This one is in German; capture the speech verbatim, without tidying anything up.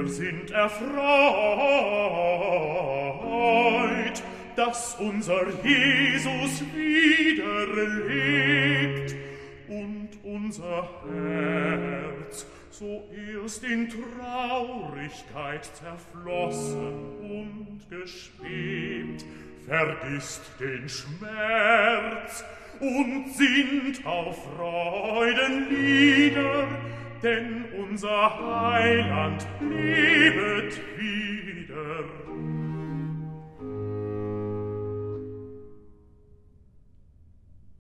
Wir sind erfreut, dass unser Jesus wieder lebt und unser Herz, so erst in Traurigkeit zerflossen und geschwebt, vergisst den Schmerz und sinnt auf Freudenlieder, denn unser Heiland lebet wieder.